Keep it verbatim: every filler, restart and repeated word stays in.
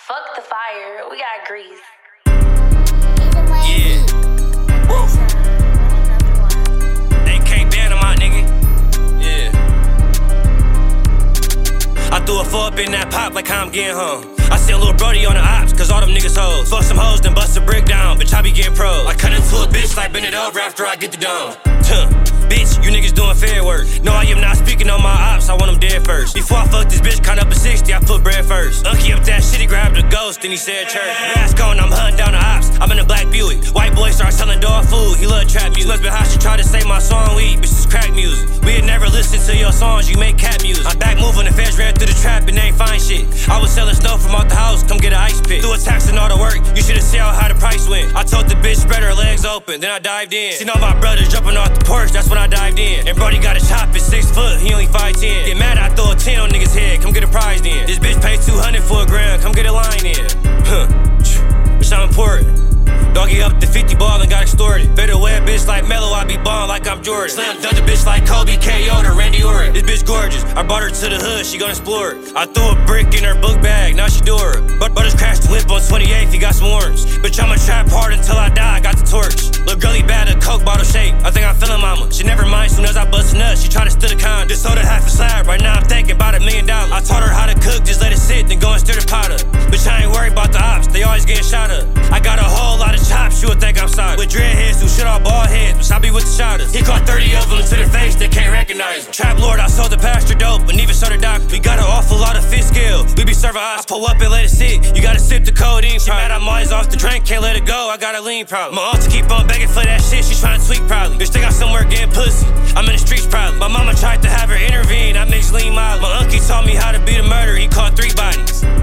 Fuck the fire, we got grease. Yeah. Woo. A K ban him out, nigga. Yeah. I threw a four up in that pop like how I'm getting home. I see a little brody on the ops, cause all them niggas hoes. Fuck some hoes, then bust a brick down, bitch, I be getting pros. I cut into a bitch like bend it over after I get the dome. Tuh. Bitch, you niggas doing fair work. No, I am not speaking on my ops, I want them dead first. Before I fuck this bitch, count up to sixty, I put bread first. Unky up that shit, he grabbed a ghost, then he said church. Mask on, I'm hunting down the ops, I'm in a black Buick. White boy start selling dog food, he love trap music. Must be how she tried to say my song, we bitch, this crack music. We had never listened to your songs, you make cat music. I'm back moving, the feds ran through the trap and they ain't find shit. I was selling snow from out the house, come get an ice pick. Through a tax and all the work, you should've seen how the price went. I told the bitch spread her legs open, then I dived in. Seen all my brothers jumping off the porch, that's when I dived in. And Brody got a chop at six foot, he only five ten. Get mad, I throw a ten on niggas' head, come get a prize then. This bitch paid two hundred for a gram, come get a line in. Huh, bitch, I'm important. Doggy up the fifty ball and got extorted. Better wear a bitch like Melo, I be ballin' like I'm Jordan. Slam dunk the bitch like Kobe, K O to Randy Orton. This bitch gorgeous, I brought her to the hood, she gon' explore it. I threw a brick in her book bag, now she do her. But Butters crashed the whip on twenty-eighth, he got some warrants. Bitch, I'ma trap hard until I die, I got the torch. Lil' girlie bad, a coke bottle shape, I think I'm feeling mama. She never mind, soon as I bust a nut, she try to steal the con. Just sold her half a slab, right now I'm thinking about a million dollars. I taught her how to cook, just let it sit, then go and stir the pot up. Bitch, I ain't worried about the ops, they always getting shot up. I got a whole lot of chops, you would think I'm sorry. With dreadheads who shit all bald heads, but I be with the shotters. He caught thirty of them to the face, they can't recognize him. Trap lord, I sold the pastor dope, and even started doctor. We got an awful lot of fish scale, we be serving ops. Pull up and let it sit, you gotta sip the codeine. She mad I'm always off the drink, can't let it go, I got a lean problem. My auntie keep on begging for that shit, she tryna tweak probably. Bitch think I'm somewhere getting pussy, I'm in the streets probably. My mama tried to have her intervene, I mixed lean mild. My uncle taught me how to beat a murder, he caught three bodies.